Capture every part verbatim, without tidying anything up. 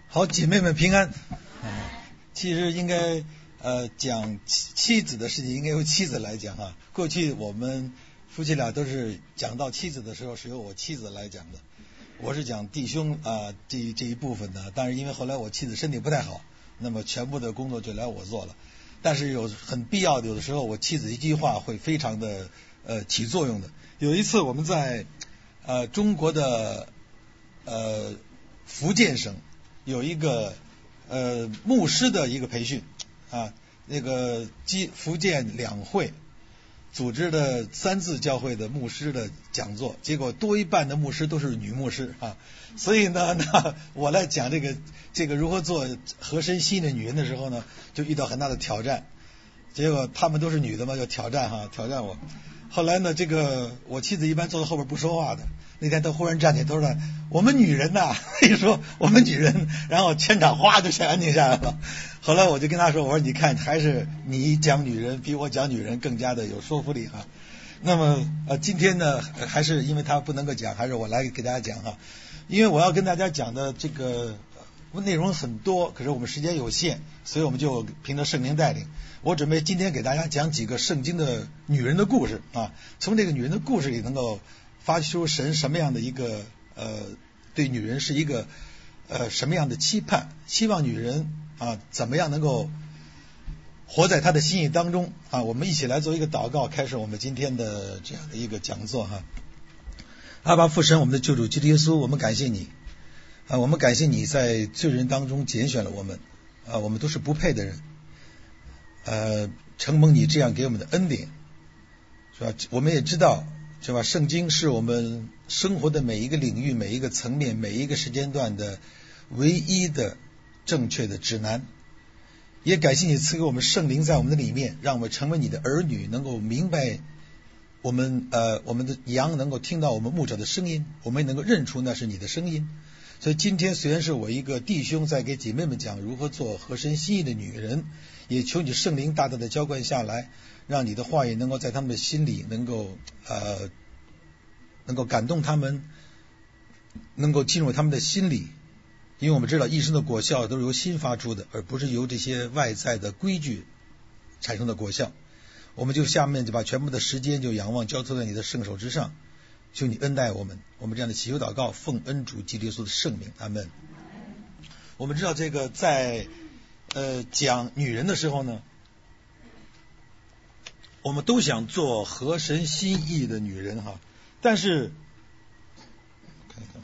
好，姐妹们平安。其实应该呃讲妻妻子的事情，应该由妻子来讲哈。过去我们夫妻俩都是讲到妻子的时候，是由我妻子来讲的。我是讲弟兄啊、呃、这这一部分的，但是因为后来我妻子身体不太好，那么全部的工作就来我做了。但是有很必要的，有的时候我妻子一句话会非常的呃起作用的。有一次我们在呃中国的呃福建省有一个呃牧师的一个培训啊，那个基福建两会组织的三自教会的牧师的讲座，结果多一半的牧师都是女牧师啊，所以呢，那我来讲这个这个如何做合身心意的女人的时候呢，就遇到很大的挑战。结果他们都是女的嘛，就挑战哈，挑战我。后来呢，这个我妻子一般坐在后边不说话的，那天她忽然站起来，她说：“我们女人呐，一说我们女人，然后全场哗就全安静下来了。”后来我就跟她说：“我说你看，还是你讲女人比我讲女人更加的有说服力哈。”那么呃，今天呢，还是因为她不能够讲，还是我来给大家讲哈。因为我要跟大家讲的这个内容很多，可是我们时间有限，所以我们就凭着圣灵带领。我准备今天给大家讲几个圣经的女人的故事啊，从这个女人的故事里能够发出神什么样的一个呃对女人是一个呃什么样的期盼，希望女人啊怎么样能够活在她的心意当中啊。我们一起来做一个祷告，开始我们今天的这样的一个讲座哈。阿爸父神，我们的救主基督耶稣，我们感谢你啊，我们感谢你在罪人当中拣选了我们啊，我们都是不配的人。呃，承蒙你这样给我们的恩典，是吧？我们也知道，是吧？圣经是我们生活的每一个领域、每一个层面、每一个时间段的唯一的正确的指南。也感谢你赐给我们圣灵在我们的里面，让我们成为你的儿女，能够明白我们呃我们的羊能够听到我们牧者的声音，我们也能够认出那是你的声音。所以今天虽然是我一个弟兄在给姐妹们讲如何做合神心意的女人，也求你圣灵大大的浇灌下来，让你的话语能够在他们的心里能够呃能够感动他们，能够进入他们的心里。因为我们知道一生的果效都是由心发出的，而不是由这些外在的规矩产生的果效。我们就下面就把全部的时间就仰望交托在你的圣手之上，求你恩待我们。我们这样的祈求祷告，奉恩主基督耶稣的圣名，阿们。我们知道这个在呃讲女人的时候呢，我们都想做合神心意的女人哈，但是看一看哈，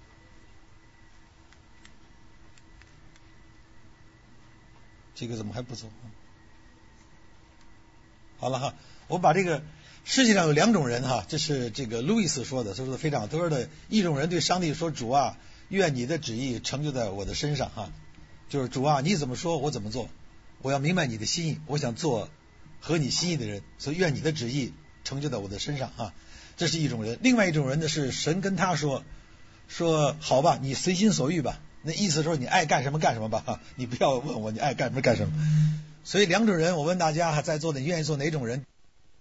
这个怎么还不走？好了哈，我把这个世界上有两种人哈，这是这个路易斯说的，说的非常好。他说的一种人对上帝说：“主啊，愿你的旨意成就在我的身上哈。”就是主啊，你怎么说我怎么做，我要明白你的心意，我想做合你心意的人，所以愿你的旨意成就在我的身上哈。这是一种人。另外一种人呢，是神跟他说说好吧，你随心所欲吧。那意思说你爱干什么干什么吧哈，你不要问我你爱干什么干什么。所以两种人，我问大家在座的，你愿意做哪种人？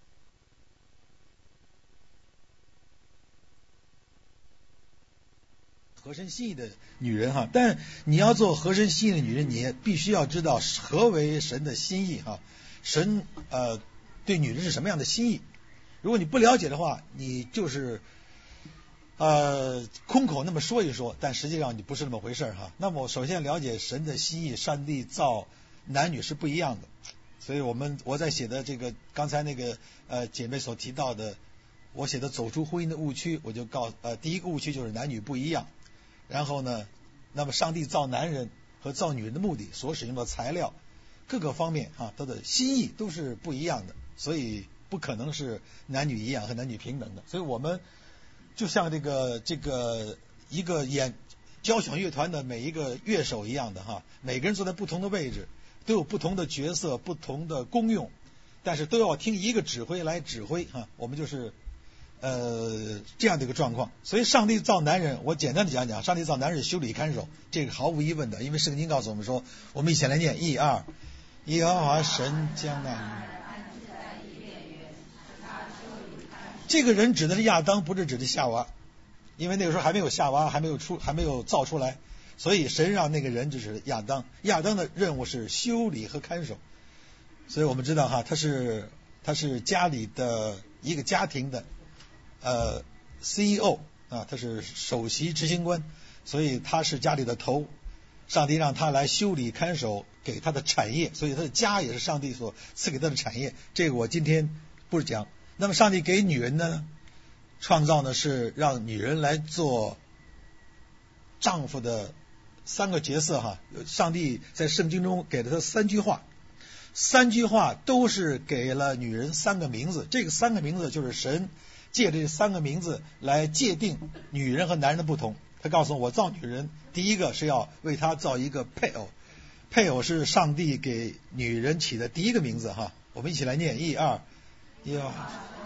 合神心意的女人哈，但你要做合神心意的女人，你也必须要知道何为神的心意哈。神呃对女人是什么样的心意？如果你不了解的话，你就是呃空口那么说一说，但实际上你不是那么回事哈。那么首先了解神的心意，上帝造男女是不一样的，所以我们我在写的这个刚才那个呃姐妹所提到的，我写的走出婚姻的误区，我就告呃第一个误区就是男女不一样。然后呢，那么上帝造男人和造女人的目的，所使用的材料，各个方面啊，他的心意都是不一样的，所以不可能是男女一样和男女平等的。所以我们就像这个这个一个演交响乐团的每一个乐手一样的哈，每个人坐在不同的位置，都有不同的角色、不同的功用，但是都要听一个指挥来指挥哈。我们就是呃这样的一个状况。所以上帝造男人，我简单的讲讲，上帝造男人修理看守，这个毫无疑问的，因为圣经告诉我们说，我们一起来念一二，耶和华神将那这个人指的是亚当，不是指的夏娃，因为那个时候还没有夏娃，还没有出，还没有造出来。 所以神让那个人就是亚当，亚当的任务是修理和看守。所以我们知道哈，他是他是家里的一个家庭的呃 C E O 啊，他是首席执行官，所以他是家里的头。上帝让他来修理看守给他的产业，所以他的家也是上帝所赐给他的产业。这个我今天不是讲。那么上帝给女人呢，创造呢是让女人来做丈夫的三个角色哈。上帝在圣经中给了他三句话，三句话都是给了女人三个名字。这个三个名字就是神借这三个名字来界定女人和男人的不同。他告诉我，我造女人，第一个是要为她造一个配偶，配偶是上帝给女人起的第一个名字哈。我们一起来念，一二一二。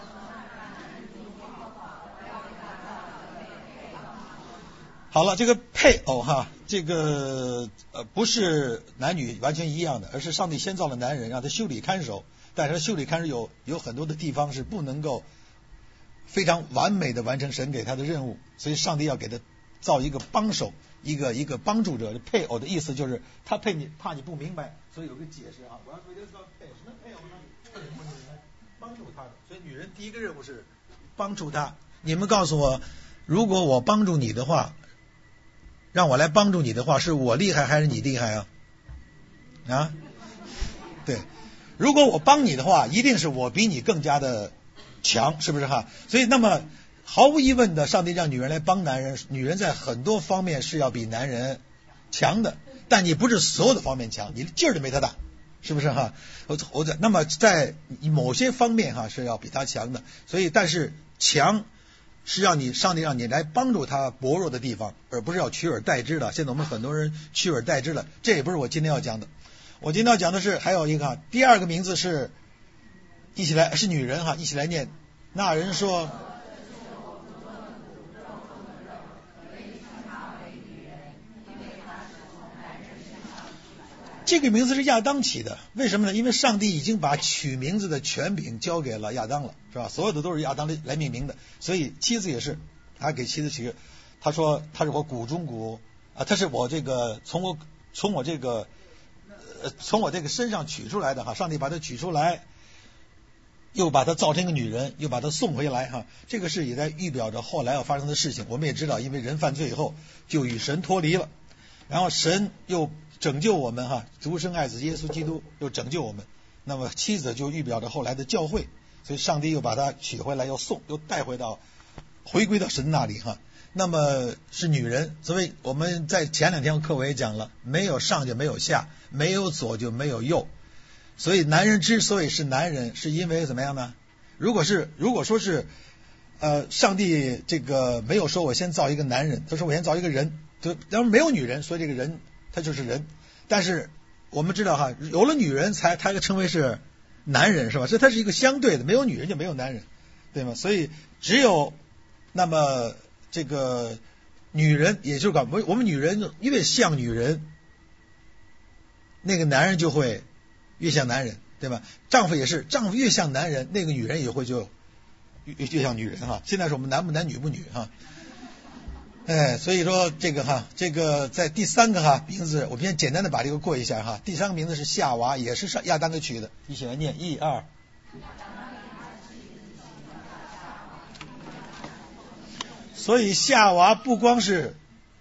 好了，这个配偶哈，这个呃不是男女完全一样的，而是上帝先造了男人，让他修理看守，但是修理看守有有很多的地方是不能够非常完美的完成神给他的任务，所以上帝要给他造一个帮手，一个一个帮助者。配偶的意思就是他配你，怕你不明白，所以有个解释啊。我要说这个配偶，什么配偶呢？帮助他的。所以女人第一个任务是帮助他。你们告诉我，如果我帮助你的话，让我来帮助你的话，是我厉害还是你厉害啊？啊？对，如果我帮你的话，一定是我比你更加的强，是不是哈？所以那么毫无疑问的，上帝让女人来帮男人，女人在很多方面是要比男人强的，但你不是所有的方面强，你的劲儿都没他大，是不是哈？我我那么在某些方面哈是要比他强的，所以但是强是让你上帝让你来帮助他薄弱的地方，而不是要取而代之的。现在我们很多人取而代之了，这也不是我今天要讲的。我今天要讲的是还有一个第二个名字是一起来是女人哈，一起来念。那人说。这个名字是亚当起的，为什么呢？因为上帝已经把取名字的权柄交给了亚当了，是吧？所有的都是亚当来命名的，所以妻子也是，他给妻子起个，他说他是我骨中骨啊，他是我这个从我从我这个呃从我这个身上取出来的哈，上帝把他取出来，又把他造成一个女人，又把他送回来哈，这个是也在预表着后来要发生的事情。我们也知道，因为人犯罪以后就与神脱离了，然后神又拯救我们哈，独生爱子耶稣基督又拯救我们，那么妻子就预表着后来的教会，所以上帝又把他取回来，又送又带回到回归到神那里哈。那么是女人，所以我们在前两天课我也讲了，没有上就没有下，没有左就没有右，所以男人之所以是男人，是因为怎么样呢？如果是如果说是呃上帝这个没有说我先造一个男人，他说我先造一个人，就然后没有女人，所以这个人他就是人。但是我们知道哈，有了女人才他称为是男人，是吧？所以它是一个相对的，没有女人就没有男人，对吗？所以只有那么这个女人，也就是讲我们女人越像女人，那个男人就会越像男人，对吧？丈夫也是，丈夫越像男人，那个女人也会就越越像女人哈。现在是我们男不男女不女哈。哎，所以说这个哈，这个在第三个哈名字，我们先简单的把这个过一下哈。第三个名字是夏娃，也是上亚当给取的，一起来念，一二。所以夏娃不光是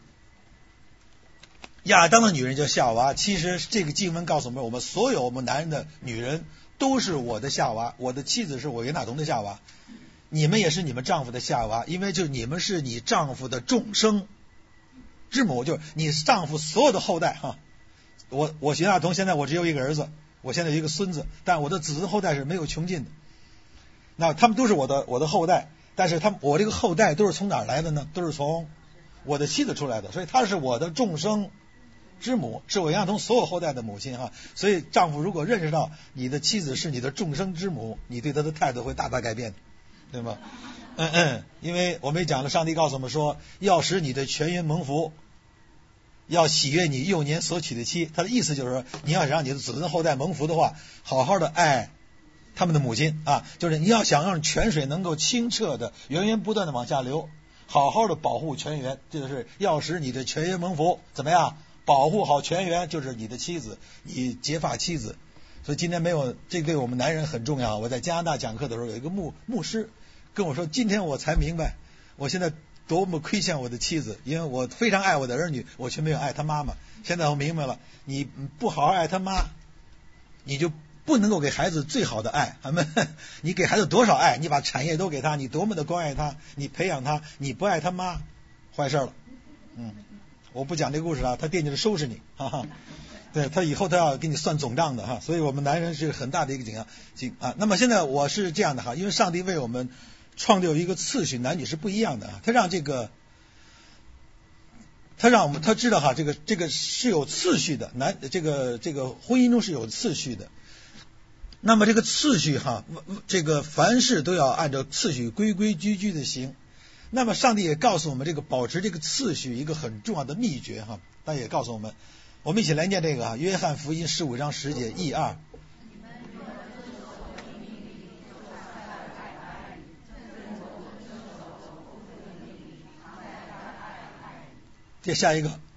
亚当的女人叫夏娃，其实这个经文告诉我们，我们所有我们男人的女人都是我的夏娃，我的妻子是我袁大同的夏娃。你们也是你们丈夫的夏娃，因为就你们是你丈夫的众生之母，就是你丈夫所有的后代哈。我我袁大同现在我只有一个儿子，我现在有一个孙子，但我的子孙后代是没有穷尽的。那他们都是我的我的后代，但是他们我这个后代都是从哪儿来的呢？都是从我的妻子出来的，所以她是我的众生之母，是我袁大同所有后代的母亲哈。所以丈夫如果认识到你的妻子是你的众生之母，你对她的态度会大大改变的。对吗？嗯嗯，因为我们也讲了，上帝告诉我们说，要使你的全员蒙福，要喜悦你幼年所娶的妻。他的意思就是说，你要想让你的子孙后代蒙福的话，好好的爱他们的母亲啊，就是你要想让泉水能够清澈的源源不断的往下流， 好好的保护全员，就是要使你的全员蒙福，怎么样？保护好全员，就是你的妻子，你结发妻子。所以今天没有，这对我们男人很重要。我在加拿大讲课的时候，有一个牧牧师跟我说，今天我才明白，我现在多么亏欠我的妻子，因为我非常爱我的儿女，我却没有爱他妈妈。现在我明白了，你不好好爱他妈，你就不能够给孩子最好的爱。咱们，你给孩子多少爱，你把产业都给他，你多么的关爱他，你培养他，你不爱他妈，坏事了。嗯，我不讲这个故事了，他惦记着收拾你，哈哈。对，他以后他要给你算总账的哈，所以我们男人是很大的一个景象景啊。那么现在我是这样的哈，因为上帝为我们创造一个次序，男女是不一样的啊。他让这个，他让我们他知道哈，这个这个是有次序的，男这个这个婚姻中是有次序的。那么这个次序哈，这个凡事都要按照次序规规矩矩的行。那么上帝也告诉我们这个保持这个次序一个很重要的秘诀哈，他也告诉我们。我们一起来念这个啊，约翰福音十五章十节，一二。接下一个。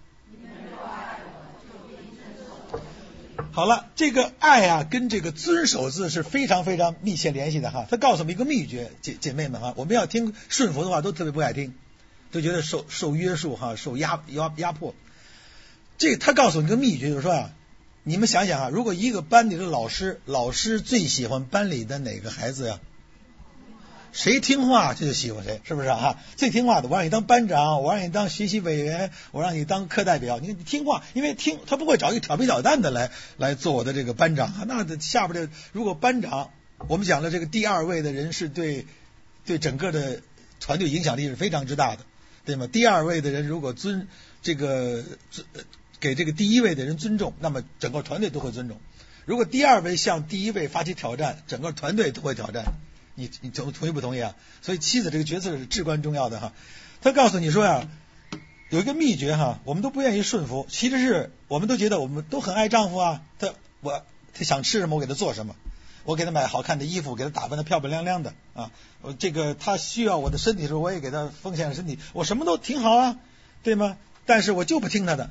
好了，这个爱啊，跟这个遵守字是非常非常密切联系的哈。他告诉我们一个秘诀，姐姐妹们哈，我们要听顺服的话，都特别不爱听，都觉得受受约束哈，受压压压迫。这他告诉我一个秘诀，就是说啊，你们想想啊，如果一个班里的老师，老师最喜欢班里的哪个孩子呀？谁听话这就喜欢谁，是不是啊？最听话的，我让你当班长，我让你当学习委员，我让你当课代表，你听话，因为听他不会找一个调皮捣蛋的来来做我的这个班长啊。那下边的如果班长，我们讲了这个第二位的人是对对整个的团队影响力是非常之大的，对吗？第二位的人如果尊这个给这个第一位的人尊重，那么整个团队都会尊重。如果第二位向第一位发起挑战，整个团队都会挑战。你你同同意不同意啊？所以妻子这个角色是至关重要的哈。他告诉你说呀，有一个秘诀哈，我们都不愿意顺服，其实是我们都觉得我们都很爱丈夫啊。他我他想吃什么，我给他做什么，我给他买好看的衣服，给他打扮得漂漂亮亮的啊。这个他需要我的身体的时候，我也给他奉献身体，我什么都挺好啊，对吗？但是我就不听他的。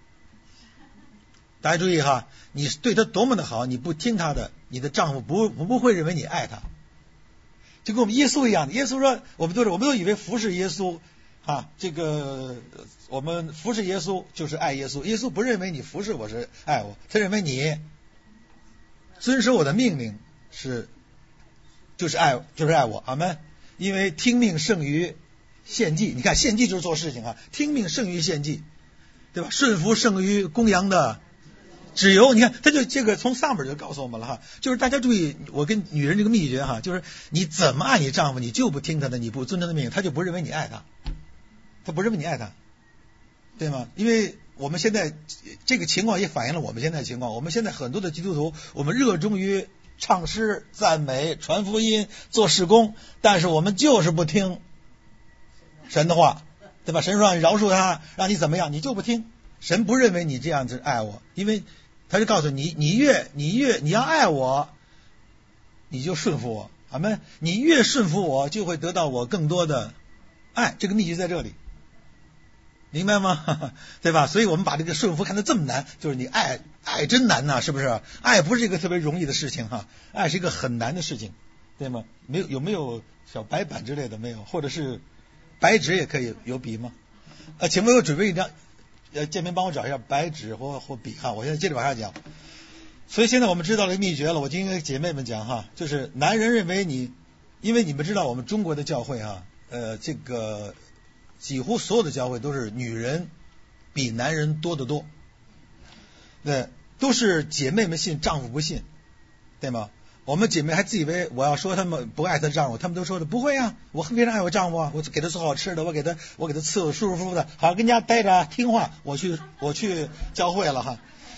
大家注意哈，你对他多么的好，你不听他的，你的丈夫不不会认为你爱他。就跟我们耶稣一样的，耶稣说，我们都是我们都以为服侍耶稣啊，这个我们服侍耶稣就是爱耶稣，耶稣不认为你服侍我是爱我，他认为你遵守我的命令是就是爱就是爱我，阿们。因为听命胜于献祭，你看献祭就是做事情啊，听命胜于献祭，对吧？顺服胜于公羊的只有，你看他就这个从上边就告诉我们了哈，就是大家注意，我跟女人这个秘诀哈，就是你怎么爱你丈夫，你就不听他的，你不遵他的命令，他就不认为你爱他，他不认为你爱他，对吗？因为我们现在这个情况也反映了我们现在的情况，我们现在很多的基督徒，我们热衷于唱诗、赞美、传福音、做事工，但是我们就是不听神的话，对吧？神说让你饶恕他，让你怎么样，你就不听，神不认为你这样子爱我，因为他就告诉你，你越你越你要爱我，你就顺服我，阿们。你越顺服我，就会得到我更多的爱。这个秘诀在这里，明白吗？对吧？所以我们把这个顺服看得这么难，就是你爱爱真难呐、啊，是不是？爱不是一个特别容易的事情哈，爱是一个很难的事情，对吗？没有有没有小白板之类的没有？或者是白纸也可以，有笔吗？呃，请问我准备一张。呃，建明帮我找一下白纸或或笔哈，我现在接着往下讲。所以现在我们知道了秘诀了，我今天跟姐妹们讲哈，就是男人认为你，因为你们知道我们中国的教会哈，呃，这个几乎所有的教会都是女人比男人多得多，对，都是姐妹们信，丈夫不信，对吗？我们姐妹还自以为我要说他们不爱她丈夫，他们都说的不会啊，我非常爱我丈夫啊，我给他做好吃的，我给他我给他伺候舒舒服服的，好跟家待着听话，我去我去教会了哈，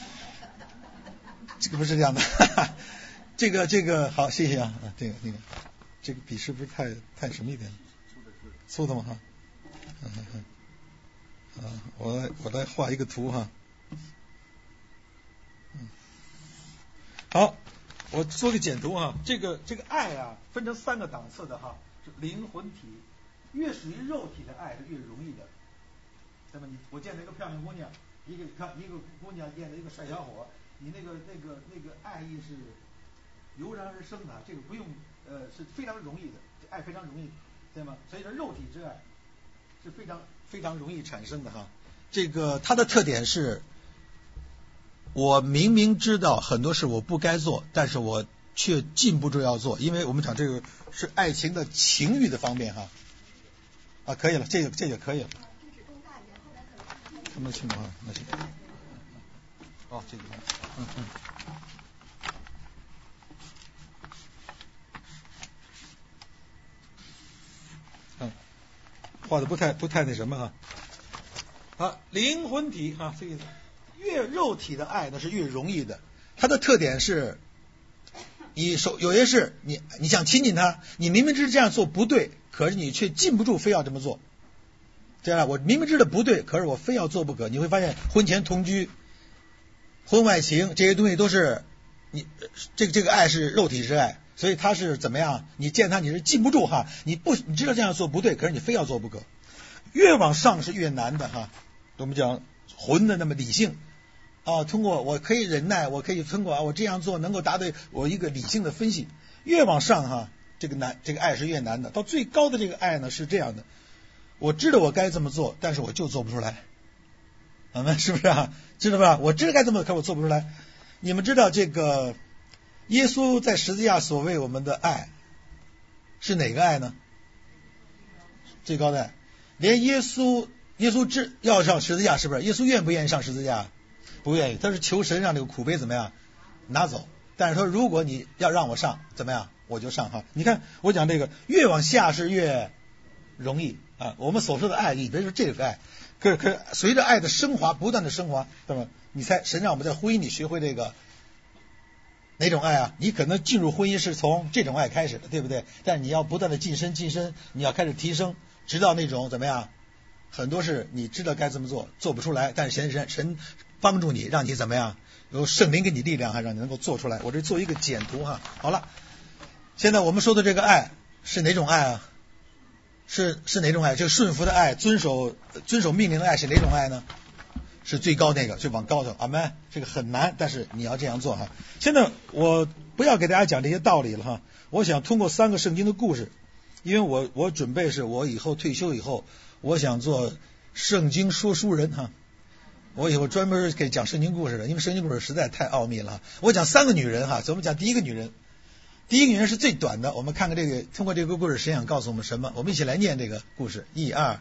这个不是这样的，哈哈，这个这个好，谢谢啊，这个那个这个笔是不是太太什么一点？粗的吗哈？嗯嗯嗯，啊，我来我来画一个图哈，嗯，好。我做个简读啊，这个这个爱啊，分成三个档次的哈，灵魂体、 越属于肉体的爱是越容易的。那么你我见到一个漂亮姑娘，一个看一个姑娘见到一个帅小伙，你那个那个那个爱意是油然而生的，这个不用呃是非常容易的，这爱非常容易，对吗？所以说肉体之爱是非常非常容易产生的哈。这个它的特点是，我明明知道很多事我不该做，但是我却禁不住要做，因为我们讲这个是爱情的情欲的方面哈。啊，可以了，这个这个可以了。什么情况？那行。哦，这个，嗯嗯。嗯，画的不太不太那什么哈。啊，灵魂体哈，这个越肉体的爱呢是越容易的，它的特点是，你手有些事你你想亲近他，你明明知这样做不对，可是你却禁不住非要这么做。这样，我明明知道不对，可是我非要做不可。你会发现，婚前同居、婚外情这些东西都是你这个这个爱是肉体之爱，所以他是怎么样？你见他你是禁不住哈，你不你知道这样做不对，可是你非要做不可。越往上是越难的哈。我们讲魂的那么理性啊，通过我可以忍耐，我可以通过啊我这样做能够达到我一个理性的分析。越往上哈，这个难这个爱是越难的。到最高的这个爱呢是这样的。我知道我该这么做，但是我就做不出来。我们是不是啊？知道吧？我知道该这么做，可我做不出来。你们知道这个耶稣在十字架所为我们的爱是哪个爱呢？最高的爱。连耶稣耶稣知要上十字架，是不是？耶稣愿不愿意上十字架？不愿意。他是求神让这个苦杯怎么样拿走。但是说如果你要让我上，怎么样我就上哈。你看我讲这个越往下是越容易啊。我们所说的爱，以为是这个爱，可是可是随着爱的升华，不断的升华，那么你猜神让我们在婚姻里学会这个哪种爱啊？你可能进入婚姻是从这种爱开始的，对不对？但你要不断的晋升晋升，你要开始提升，直到那种怎么样？很多事你知道该这么做，做不出来，但是神神神帮助你，让你怎么样？有圣灵给你力量，还让你能够做出来。我这做一个简图哈。好了，现在我们说的这个爱是哪种爱啊？是是哪种爱？这个顺服的爱，遵守遵守命令的爱是哪种爱呢？是最高那个，就往高头。阿们，这个很难，但是你要这样做哈。现在我不要给大家讲这些道理了哈，我想通过三个圣经的故事，因为我我准备是我以后退休以后，我想做圣经说书人哈。我以后专门给讲圣经故事的，因为圣经故事实在太奥秘了。我讲三个女人哈，所以我们讲第一个女人。第一个女人是最短的，我们看看这个，通过这个故事，神想告诉我们什么？我们一起来念这个故事，一二。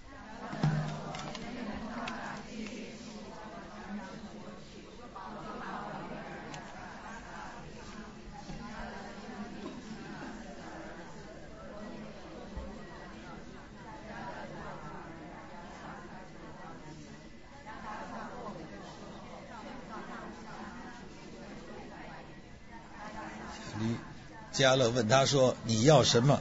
迦勒问他说：“你要什么？”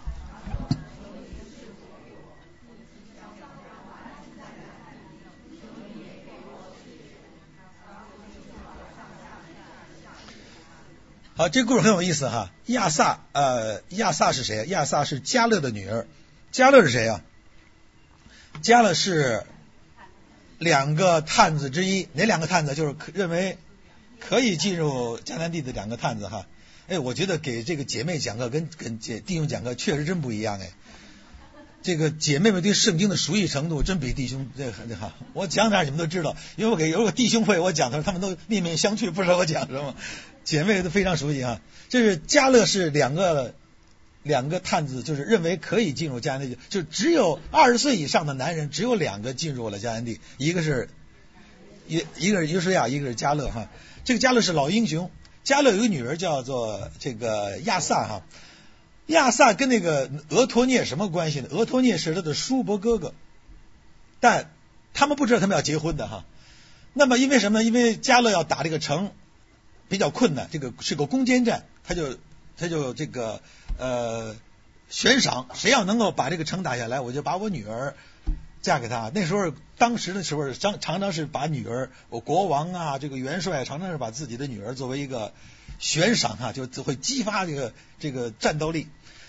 好，这个故事很有意思哈。亚萨，呃，亚萨是谁？亚萨是迦勒的女儿。迦勒是谁啊？迦勒是两个探子之一。哪两个探子？就是认为可以进入迦南地的两个探子哈。哎，我觉得给这个姐妹讲课跟跟姐弟兄讲课确实真不一样哎。这个姐妹们对圣经的熟悉程度真比弟兄这这哈，我讲点你们都知道，因为我给有个弟兄会我讲的时候，他们都面面相觑，不知道我讲什么。姐妹都非常熟悉哈。这是迦勒是两个两个探子，就是认为可以进入迦南地，就只有二十岁以上的男人，只有两个进入了迦南地，一个是一一个是约书亚，一个是迦勒哈。这个迦勒是老英雄。迦勒有个女儿叫做这个亚萨哈，亚萨跟那个俄托涅什么关系呢？俄托涅是他的叔伯哥哥，但他们不知道他们要结婚的哈。那么因为什么呢？因为迦勒要打这个城比较困难，这个是个攻坚战，他就他就这个呃悬赏，谁要能够把这个城打下来，我就把我女儿嫁给他。那时候当时的时候常常常是把女儿，我国王啊这个元帅常常是把自己的女儿作为一个悬赏啊，就会激发这个这个战斗力。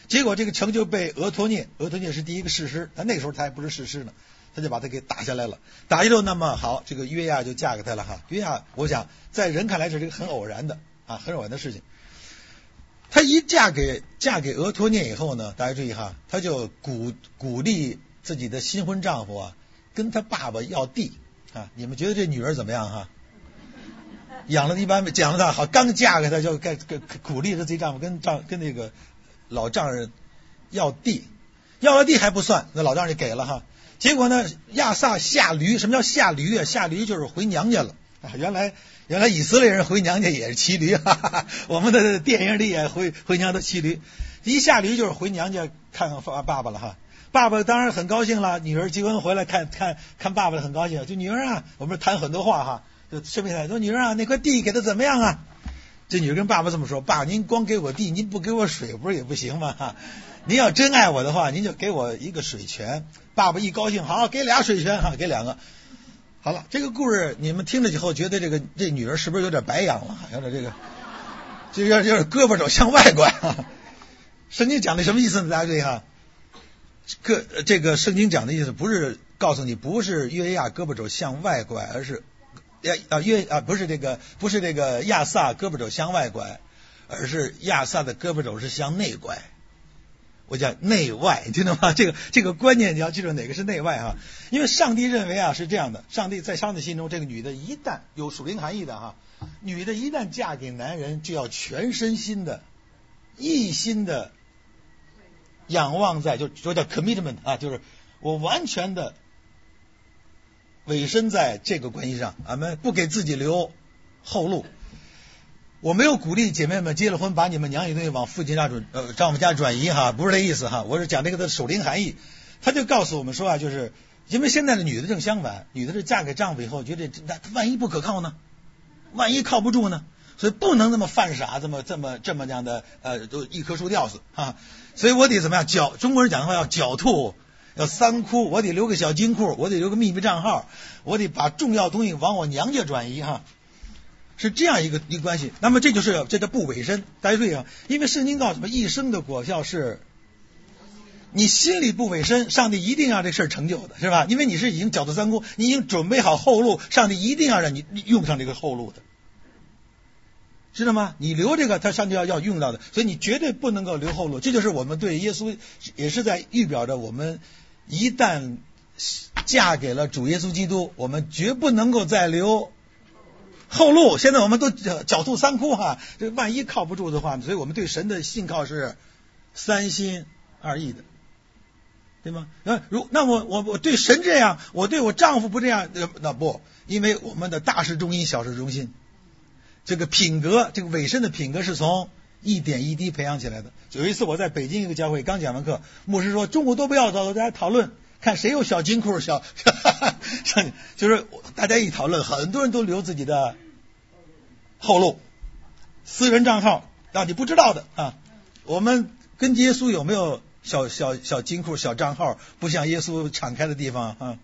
结果这个城就被俄托涅，俄托涅是第一个士师，但那个时候他还不是士师呢，他就把他给打下来了。打下来那么好，这个约亚就嫁给他了哈。约亚，我想在人看来是这个很偶然的啊，很偶然的事情。他一嫁给嫁给俄托涅以后呢，大家注意哈，他就鼓鼓励自己的新婚丈夫啊，跟他爸爸要地啊。你们觉得这女儿怎么样哈？养了一般讲了他好，刚嫁给他就该鼓励着自己丈夫跟丈跟那个老丈人要地，要了地还不算，那老丈人就给了哈。结果呢，亚萨下驴，什么叫下驴啊？下驴就是回娘家了啊。原来原来以色列人回娘家也是骑驴，哈哈，我们的电影里也回回娘家骑驴，一下驴就是回娘家看看爸爸了哈。爸爸当然很高兴了，女儿结婚回来看看看爸爸很高兴，就女儿啊，我们谈很多话哈。就顺便来说，女儿啊，那块地给的怎么样啊？这女儿跟爸爸这么说：爸，您光给我地，您不给我水，不是也不行吗？哈，您要真爱我的话，您就给我一个水泉。爸爸一高兴，好，给俩水泉哈，给两个。好了，这个故事你们听了以后，觉得这个这女儿是不是有点白养了？有点这个，就有点有点胳膊肘向外拐啊。圣经讲的什么意思呢？大家注意哈，个这个圣经讲的意思不是告诉你不是约亚胳膊肘向外拐，而是。啊约啊不是这个不是这个亚萨胳膊肘向外拐，而是亚萨的胳膊肘是向内拐。我讲内外，你听懂吗？这个这个观念你要记住哪个是内外哈。因为上帝认为啊是这样的，上帝在上帝心中，这个女的一旦有属灵含义的哈，女的一旦嫁给男人，就要全身心的、一心的仰望在，就说叫 commitment 啊，就是我完全的。委身在这个关系上，俺们不给自己留后路。我没有鼓励姐妹们结了婚把你们娘家东西往父亲家转呃丈夫家转移哈，不是这意思哈，我是讲这个的属灵含义。他就告诉我们说啊，就是因为现在的女的正相反，女的是嫁给丈夫以后觉得那万一不可靠呢，万一靠不住呢，所以不能那么犯傻，这么这么这么样的呃都一棵树吊死啊，所以我得怎么样狡中国人讲的话要狡兔。要三窟，我得留个小金库，我得留个秘密账号，我得把重要东西往我娘家转移哈，是这样一个一个关系。那么这就是这叫不委身，大家注意啊，因为圣经告诉我们，一生的果效是，你心里不委身，上帝一定让这事儿成就的，是吧？因为你是已经狡兔三窟，你已经准备好后路，上帝一定要让你用上这个后路的，知道吗？你留这个，他上帝要要用到的，所以你绝对不能够留后路。这就是我们对耶稣，也是在预表着我们。一旦嫁给了主耶稣基督，我们绝不能够再留后路。现在我们都狡兔三窟哈，这万一靠不住的话，所以我们对神的信靠是三心二意的，对吗？那如那我我我对神这样，我对我丈夫不这样，那不，因为我们的大事中心，小事中心，这个品格，这个委身的品格是从一点一滴培养起来的。有一次我在北京一个教会刚讲完课，牧师说中午都不要走，大家讨论看谁有小金库小就是大家一讨论，很多人都留自己的后路，私人账号让你不知道的啊。我们跟耶稣有没有小小小金库小账号，不像耶稣敞开的地方啊？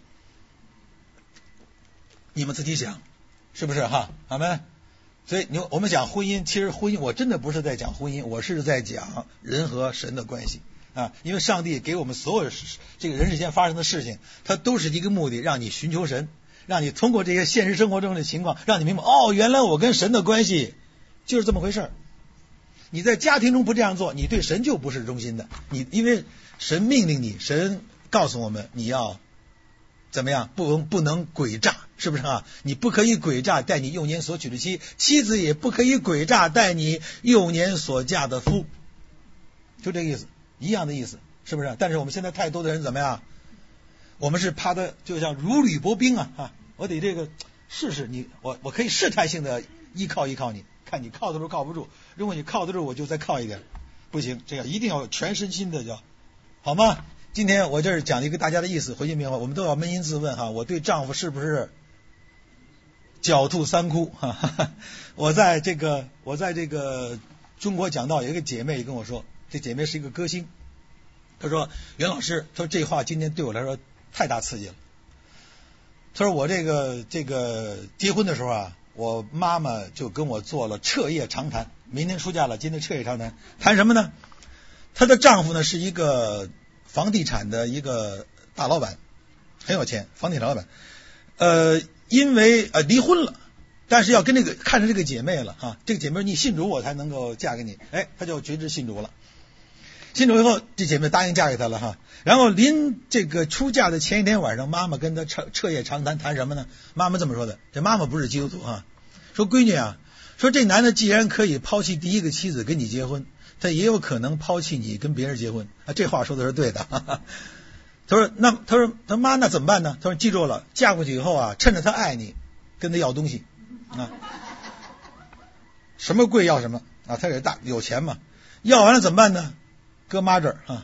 你们自己想是不是哈？阿们。所以你我们讲婚姻，其实婚姻我真的不是在讲婚姻，我是在讲人和神的关系啊。因为上帝给我们所有这个人世间发生的事情，它都是一个目的，让你寻求神，让你通过这些现实生活中的情况，让你明白哦，原来我跟神的关系就是这么回事。你在家庭中不这样做，你对神就不是忠心的。你因为神命令你，神告诉我们你要怎么样？不能不能诡诈，是不是啊？你不可以诡诈待你幼年所娶的妻，妻子也不可以诡诈待你幼年所嫁的夫，就这个意思，一样的意思，是不是？但是我们现在太多的人怎么样？我们是怕的，就像如履薄冰啊！啊，我得这个试试你，我我可以试探性的依靠依靠你，看你靠得住靠不住。如果你靠得住，我就再靠一点，不行，这样一定要全身心的叫好吗？今天我这是讲一个大家的意思，回去明白，我们都要扪心自问哈，我对丈夫是不是狡兔三窟哈哈哈？我在这个我在这个中国讲道，有一个姐妹跟我说，这姐妹是一个歌星，她说袁老师，她说这话今天对我来说太大刺激了。她说我这个这个结婚的时候啊，我妈妈就跟我做了彻夜长谈，明天出嫁了，今天彻夜长谈，谈什么呢？ 她的丈夫呢是一个房地产的一个大老板，很有钱，房地产老板。呃，因为呃离婚了，但是要跟这个看着这个姐妹了啊，这个姐妹你信主我才能够嫁给你，哎，她就决志信主了。信主以后，这姐妹答应嫁给他了哈。然后临这个出嫁的前一天晚上，妈妈跟他彻彻夜长谈，谈什么呢？妈妈这么说的，这妈妈不是基督徒啊，说闺女啊，说这男的既然可以抛弃第一个妻子跟你结婚，他也有可能抛弃你跟别人结婚啊。这话说的是对的。哈哈，他说那他说他妈那怎么办呢？他说记住了，嫁过去以后啊，趁着他爱你，跟他要东西啊，什么贵要什么啊，他也大有钱嘛，要完了怎么办呢？搁妈这儿啊，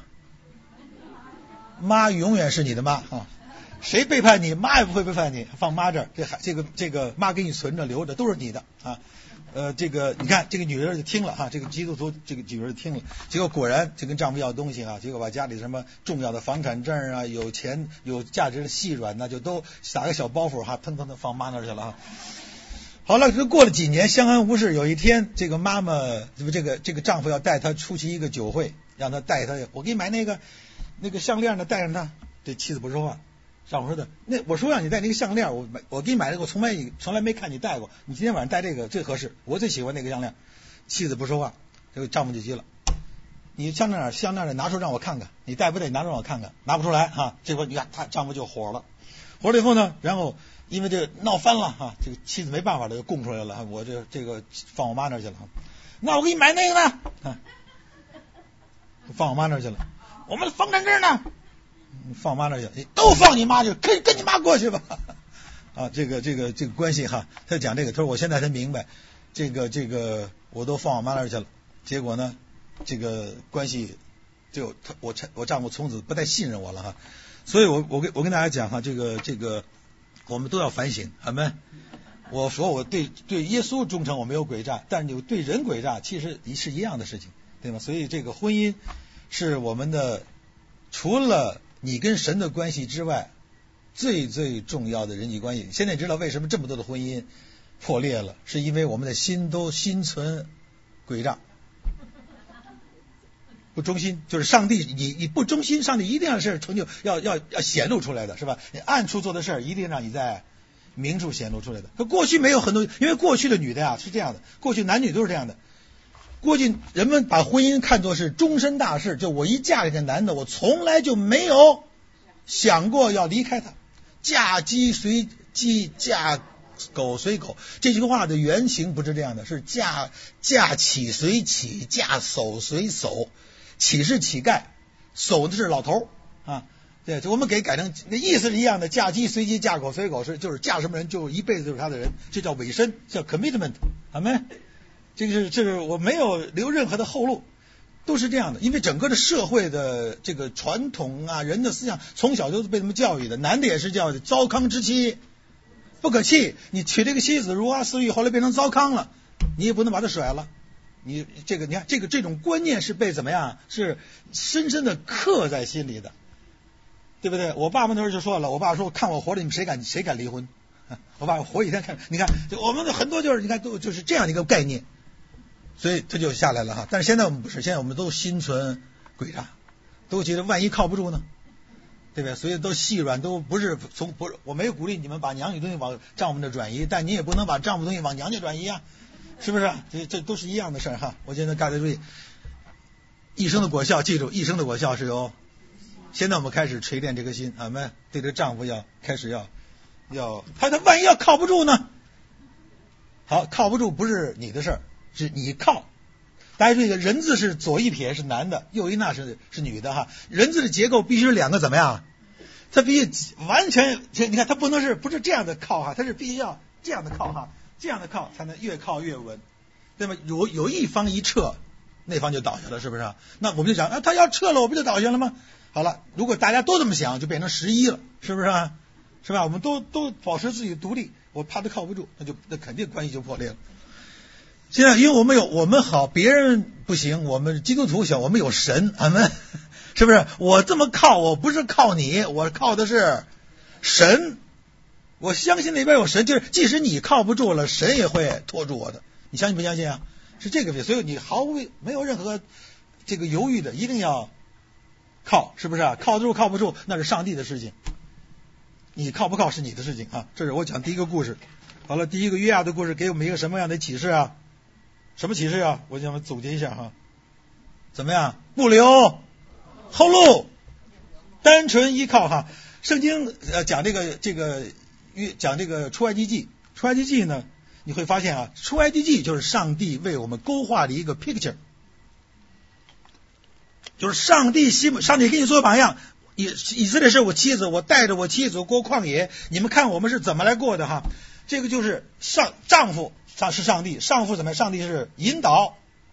妈永远是你的妈啊，谁背叛你，妈也不会背叛你，放妈这儿，这还这个这个妈给你存着留着都是你的啊。呃，这个你看这个女人就听了哈，这个基督徒这个女人听了，结果果然就跟丈夫要东西啊，结果把家里什么重要的房产证啊、有钱有价值的细软呢，就都撒个小包袱哈，腾腾的放妈那儿去了啊。好了，这过了几年相安无事，有一天这个妈妈这个这个丈夫要带她出席一个酒会，让她带她，我给你买那个那个项链呢，带上她。这妻子不说话，丈夫说的，那我说让你戴那个项链，我买我给你买那个，我从来从来没看你戴过，你今天晚上戴这个最合适，我最喜欢那个项链。妻子不说话，这个丈夫就急了，你项链项链拿出让我看看，你戴不戴？拿出让我看看，拿不出来哈。这会你看他丈夫就火了，火了以后呢，然后因为这个闹翻了哈，这个妻子没办法了，就供出来了，我这这个放我妈那去了。那我给你买那个呢？啊，放我妈那去了。我们的房产证呢？放我妈那去，都放你妈去，跟跟你妈过去吧。啊，这个这个这个关系哈，他讲这个，他说我现在才明白，这个这个我都放我妈那去了，结果呢，这个关系就他我我丈夫从此不太信任我了哈。所以我我跟我跟大家讲哈，这个这个我们都要反省，好吗？我说我对对耶稣忠诚，我没有诡诈，但是你对人诡诈，其实是一样的事情，对吗？所以这个婚姻是我们的除了你跟神的关系之外最最重要的人际关系。现在知道为什么这么多的婚姻破裂了，是因为我们的心都心存诡诈，不忠心，就是上帝你你不忠心，上帝一定要是成就要要要显露出来的，是吧？你暗处做的事儿一定让你在明处显露出来的。可过去没有很多，因为过去的女的呀是这样的，过去男女都是这样的。过去人们把婚姻看作是终身大事，就我一嫁给这男的，我从来就没有想过要离开他。嫁鸡随鸡，嫁狗随狗，这句话的原型不是这样的，是嫁嫁乞随乞，嫁叟随叟。乞是乞丐，叟的是老头啊。对，我们给改成那意思是一样的，嫁鸡随鸡，嫁狗随狗，是就是嫁什么人就一辈子就是他的人，这叫委身，叫 commitment， 好没？这个是这是我没有留任何的后路，都是这样的。因为整个的社会的这个传统啊，人的思想从小就被他们教育的，男的也是教育糟糠之妻不可弃，你娶这个妻子如花似玉，后来变成糟糠了，你也不能把他甩了。你这个你看这个这种观念是被怎么样，是深深的刻在心里的，对不对？我爸爸那时候就说了，我爸说看我活着你们谁敢谁敢离婚，我爸活一天看，你看我们的很多就是你看都就是这样的一个概念，所以他就下来了哈。但是现在我们不是，现在我们都心存诡诈，都觉得万一靠不住呢，对不对？所以都细软，都不是从不是我没有鼓励你们把娘女东西往丈夫那转移，但你也不能把丈夫东西往娘家转移啊，是不是？这这都是一样的事儿哈。我觉得大家注意，一生的果效，记住，一生的果效是由现在我们开始锤炼这个心，俺们对这个丈夫要开始要要他他万一要靠不住呢？好，靠不住不是你的事儿，是你靠。大家注意，人字是左一撇是男的，右一捺是是女的哈。人字的结构必须是两个怎么样？它必须完全，你看它不能是不是这样的靠哈，它是必须要这样的靠哈，这样的靠才能越靠越稳，对吧？有有一方一撤，那方就倒下了，是不是？那我们就讲，啊，他要撤了，我不就倒下了吗？好了，如果大家都这么想，就变成十一了，是不是啊？是吧？我们都都保持自己独立，我怕他靠不住，那就那肯定关系就破裂了。现在因为我们有我们好，别人不行，我们基督徒小，我们有神，俺们是不是？我这么靠，我不是靠你，我靠的是神。我相信那边有神，就是即使你靠不住了，神也会拖住我的。你相信不相信啊？是这个，所以你毫无没有任何这个犹豫的一定要靠，是不是啊？靠得住靠不住那是上帝的事情，你靠不靠是你的事情啊。这是我讲第一个故事。好了，第一个约亚的故事给我们一个什么样的启示啊？什么启示啊？我想总结一下哈。怎么样？不留后路，单纯依靠哈。圣经呃讲这个这个讲这个出埃及记，出埃及记呢，你会发现啊，出埃及记就是上帝为我们勾画的一个 picture， 就是上帝希上帝给你做榜样。以以色列是我妻子，我带着我妻子过旷野，你们看我们是怎么来过的哈。这个就是上丈夫上是上帝，丈夫怎么样？上帝是引导、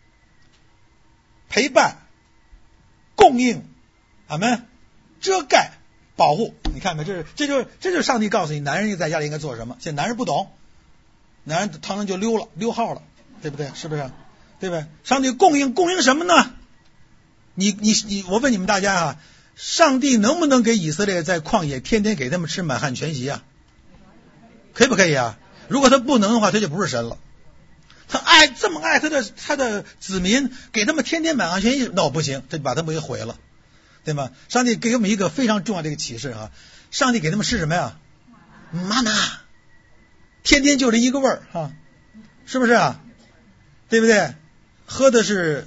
陪伴、供应，阿们，遮盖、保护。你看没？这是这就是这就是上帝告诉你，男人在家里应该做什么。现在男人不懂，男人常常就溜了溜号了，对不对？是不是？对不对？上帝供应供应什么呢？你你你，我问你们大家啊，上帝能不能给以色列在旷野天天给他们吃满汉全席啊？可以不可以啊？如果他不能的话，他就不是神了。他爱这么爱他的他的子民，给他们天天满汉全席，那不行，他就把他们给毁了，对吗？上帝给我们一个非常重要的一个启示啊，上帝给他们吃什么呀？玛纳，天天就这一个味儿啊，是不是啊？对不对？喝的是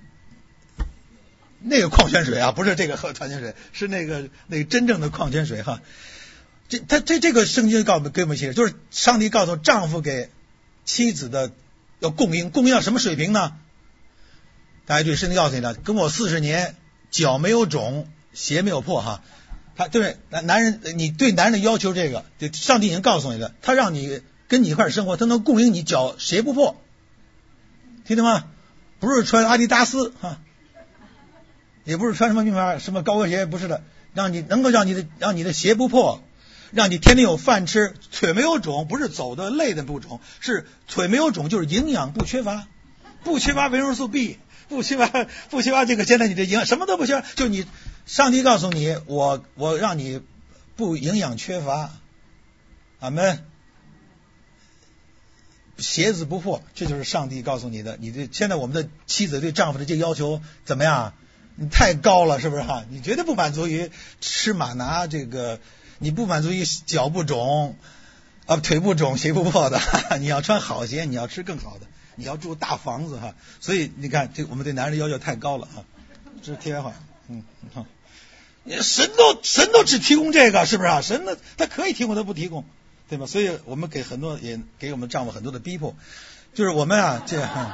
那个矿泉水啊，不是这个喝矿泉水，是那个那个真正的矿泉水哈。这他这这个圣经告诉给我们启示，就是上帝告诉丈夫给妻子的要供应，供应到什么水平呢？大家对圣经告诉你了，跟我四十年，脚没有肿，鞋没有破哈。他对男人，你对男人的要求这个，上帝已经告诉你了，他让你跟你一块生活，他能供应你脚鞋不破，听懂吗？不是穿阿迪达斯哈，也不是穿什么名牌什么高跟鞋，不是的，让你能够让你的让你的鞋不破。让你天天有饭吃，腿没有肿，不是走的累的不肿，是腿没有肿，就是营养不缺乏，不缺乏维生素 B， 不缺乏不缺乏这个，现在你的营养什么都不缺乏，就你上帝告诉你，我我让你不营养缺乏，阿们，鞋子不破，这就是上帝告诉你的。你对现在我们的妻子对丈夫的这个要求怎么样？你太高了，是不是哈？你绝对不满足于吃玛拿这个。你不满足于脚不肿啊，腿不肿，鞋不破的，哈哈，你要穿好鞋，你要吃更好的，你要住大房子哈。所以你看，这我们对男人的要求太高了哈。这是题外话，嗯，好，神都神都只提供这个，是不是啊？神呢，他可以提供，他不提供，对吧？所以我们给很多也给我们丈夫很多的逼迫，就是我们啊，这样，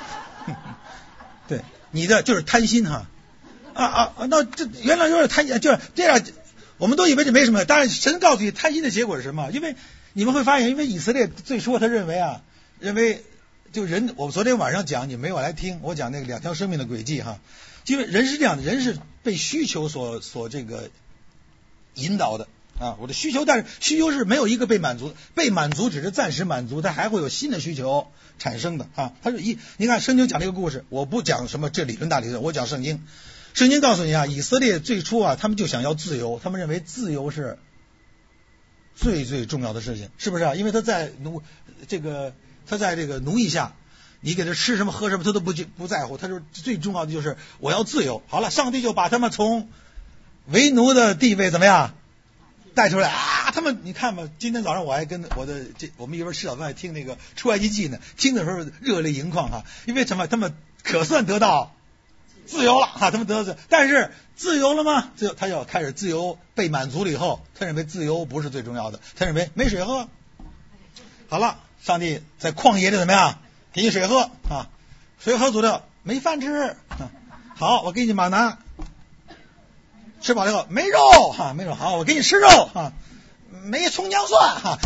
对你的就是贪心哈啊啊，那这原来就是贪心，就是这样。我们都以为这没什么，当然神告诉你贪心的结果是什么？因为你们会发现，因为以色列最初他认为啊，认为就人，我昨天晚上讲你没有来听，我讲那个两条生命的轨迹哈，因为人是这样的，人是被需求所所这个引导的啊，我的需求，但是需求是没有一个被满足，被满足只是暂时满足，它还会有新的需求产生的啊，它是一，你看圣经讲这个故事，我不讲什么这理论大理论，我讲圣经。圣经告诉你啊，以色列最初啊，他们就想要自由，他们认为自由是最最重要的事情，是不是啊？因为他在奴这个他在这个奴役下，你给他吃什么喝什么，他都不不在乎，他说最重要的就是我要自由。好了，上帝就把他们从为奴的地位怎么样带出来啊？他们你看吧，今天早上我还跟我的这我们一边吃早饭还听那个出埃及记呢，听的时候热泪盈眶哈，因为什么？他们可算得到自由了哈，他们得到自由，但是自由了吗？自由，他要开始自由被满足了以后，他认为自由不是最重要的，他认为没水喝。好了，上帝在旷野里怎么样？给你水喝啊，水喝足了，没饭吃啊。好，我给你玛拿，吃饱了以后没肉哈，没肉，好，我给你吃肉哈，没葱姜蒜哈。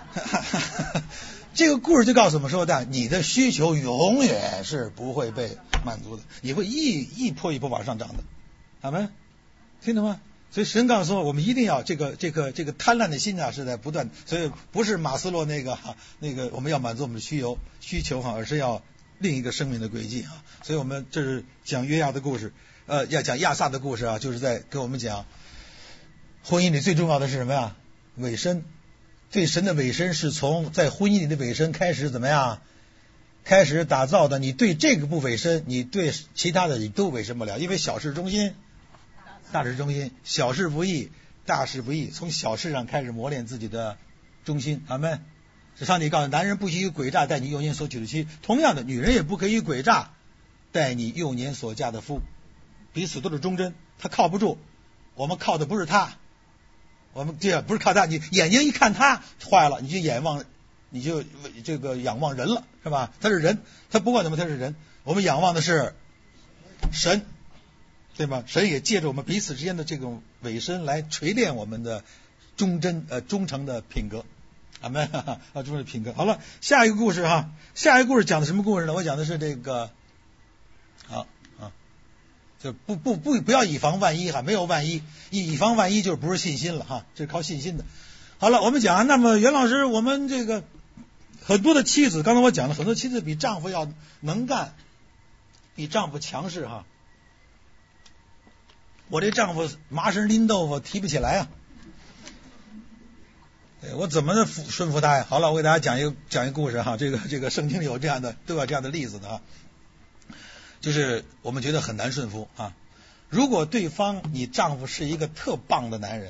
这个故事就告诉我们说的，你的需求永远是不会被满足的，你会一一波一波往上涨的，阿们，听懂吗？所以神告诉我，我们一定要这个这个这个贪婪的心啊，是在不断，所以不是马斯洛那个哈那个我们要满足我们的需求需求哈，而是要另一个生命的轨迹哈。所以我们这是讲约亚的故事，呃，要讲亚萨的故事啊，就是在跟我们讲婚姻里最重要的是什么呀？委身。对神的委身是从在婚姻里的委身开始怎么样开始打造的，你对这个不委身，你对其他的你都委身不了，因为小事中心，大事中心，小事不易，大事不易，从小事上开始磨练自己的中心。阿们。这上帝告诉男人不许以诡诈待你幼年所娶的妻，同样的，女人也不可以诡诈待你幼年所嫁的夫，彼此都是忠贞。他靠不住，我们靠的不是他，我们这不是靠他，你眼睛一看他坏了，你就眼望，你就这个仰望人了，是吧？他是人，他不管怎么他是人，我们仰望的是神，对吗？神也借着我们彼此之间的这种委身来锤炼我们的忠贞呃忠诚的品格。阿们啊，忠诚的品格。好了，下一个故事哈，下一个故事讲的什么故事呢？我讲的是这个，好啊，就不不不不要以防万一哈，没有万一，以以防万一就是不是信心了哈，这是靠信心的。好了，我们讲，那么袁老师，我们这个很多的妻子，刚才我讲了很多妻子比丈夫要能干，比丈夫强势哈。我这丈夫麻绳拎豆腐提不起来啊。我怎么顺服他呀？好了，我给大家讲一个讲一个故事哈，这个这个圣经里有这样的都有这样的例子的啊，就是我们觉得很难顺服啊。如果对方你丈夫是一个特棒的男人，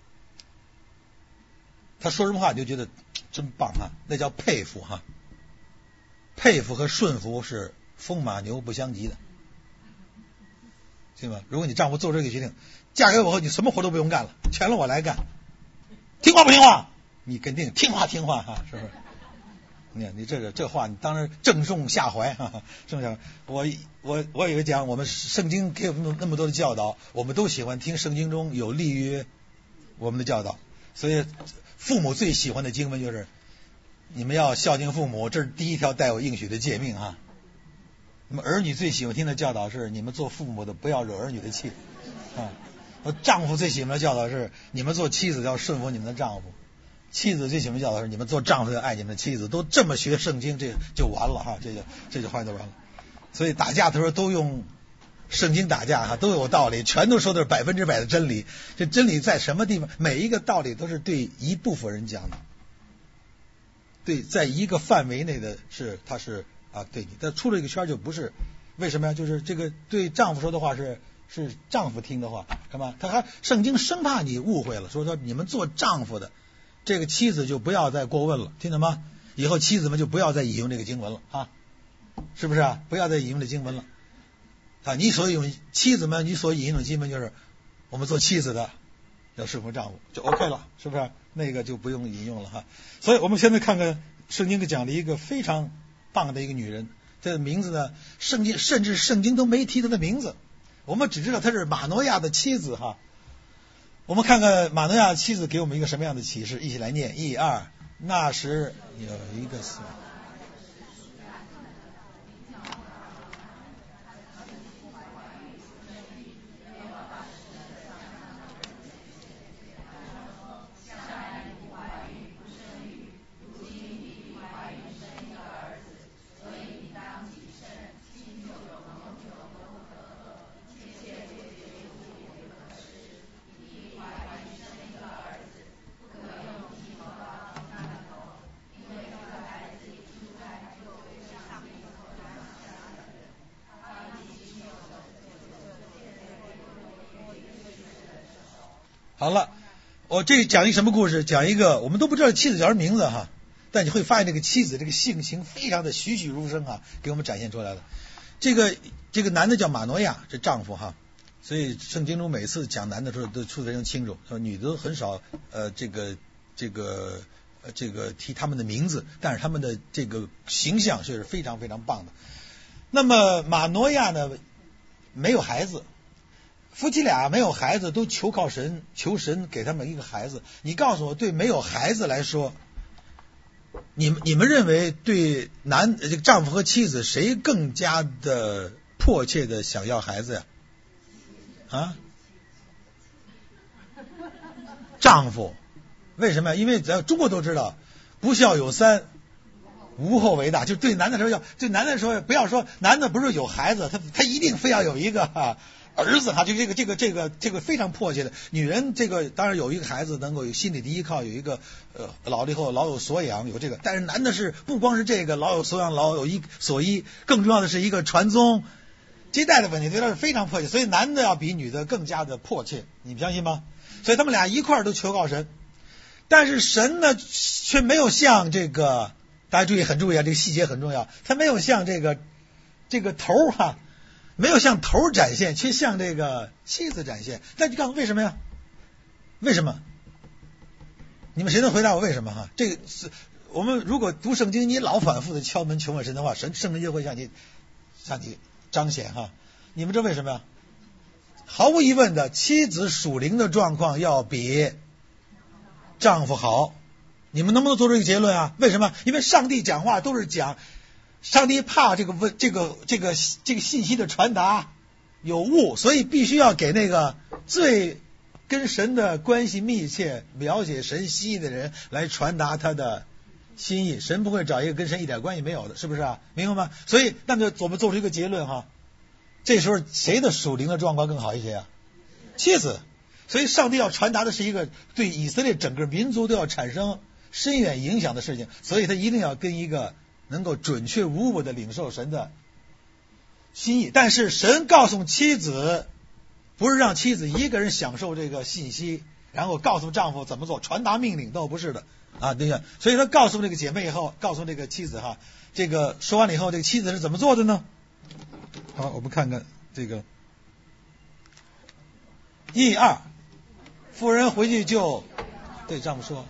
他说什么话你就觉得真棒啊，那叫佩服哈。佩服和顺服是风马牛不相及的，对吗？如果你丈夫做这个决定，嫁给我后你什么活都不用干了，全了我来干，听话不听话？你肯定听话听话哈，是不是？你看你这个这话，你当然正中下怀哈。正下怀，我我我有一个讲，我们圣经给我们那么多的教导，我们都喜欢听圣经中有利于我们的教导。所以父母最喜欢的经文就是你们要孝敬父母，这是第一条带有应许的诫命啊。那么儿女最喜欢听的教导是你们做父母的不要惹儿女的气啊。丈夫最喜欢的教导是你们做妻子要顺服你们的丈夫。妻子最喜欢教导是你们做丈夫要爱你们的妻子，都这么学圣经，这就完了哈，这就这就话就完了。所以打架的时候都用圣经打架哈，都有道理，全都说的是百分之百的真理。这真理在什么地方？每一个道理都是对一部分人讲的，对，在一个范围内的是他是啊对你，但出了一个圈就不是。为什么呀？就是这个对丈夫说的话是是丈夫听的话，干嘛？他还圣经生怕你误会了，说说你们做丈夫的。这个妻子就不要再过问了，听懂吗？以后妻子们就不要再引用这个经文了啊，是不是啊？不要再引用这经文了啊！你所引用妻子们，你所引用的经文就是我们做妻子的要顺服丈夫，就 OK 了，是不是？那个就不用引用了哈。所以我们现在看看圣经讲了一个非常棒的一个女人，这个名字呢，圣经甚至圣经都没提她的名字，我们只知道她是马诺亚的妻子哈。我们看看马诺亚妻子给我们一个什么样的启示，一起来念一二。那时有一个死好了，我这讲一什么故事？讲一个我们都不知道妻子叫什么名字哈，但你会发现这个妻子这个性情非常的栩栩如生啊，给我们展现出来了。这个这个男的叫马诺亚，这丈夫哈，所以圣经中每次讲男的时候都出得非常清楚，说女的很少呃这个这个呃这个提他们的名字，但是他们的这个形象是非常非常棒的。那么马诺亚呢没有孩子。夫妻俩没有孩子，都求靠神，求神给他们一个孩子。你告诉我，对没有孩子来说，你们你们认为对男这个丈夫和妻子谁更加的迫切的想要孩子呀？啊，丈夫。为什么？因为咱中国都知道，不孝有三，无后为大。就对男的说要，对男的说不要说男的不是有孩子，他他一定非要有一个哈。 儿子哈，就这个这个这个这个非常迫切的。女人这个当然有一个孩子能够有心理的依靠，有一个呃老了以后老有所养，有这个。但是男的是不光是这个老有所养老有一所依，更重要的是一个传宗接代的问题，对他是非常迫切。所以男的要比女的更加的迫切，你们相信吗？所以他们俩一块儿都求告神，但是神呢却没有像这个，大家注意很注意啊，这个细节很重要，他没有像这个这个头哈、啊。没有向头展现，却向这个妻子展现。那你告诉为什么呀？为什么？你们谁能回答我为什么哈？这个是我们如果读圣经，你老反复的敲门求问神的话，神圣灵就会向你向你彰显哈。你们知道为什么呀？毫无疑问的，妻子属灵的状况要比丈夫好。你们能不能做出一个结论啊？为什么？因为上帝讲话都是讲。上帝怕这个问这个这个这个信息的传达有误，所以必须要给那个最跟神的关系密切、了解神心意的人来传达他的心意。神不会找一个跟神一点关系没有的，是不是啊？明白吗？所以那么我们做出一个结论哈，这时候谁的属灵的状况更好一些啊？妻子。所以上帝要传达的是一个对以色列整个民族都要产生深远影响的事情，所以他一定要跟一个能够准确无误的领受神的心意。但是神告诉妻子，不是让妻子一个人享受这个信息，然后告诉丈夫怎么做，传达命令，都不是的啊，对吧？所以他告诉这个姐妹以后，告诉这个妻子哈，这个说完了以后，这个妻子是怎么做的呢？好，我们看看这个一二，妇人回去就对丈夫说。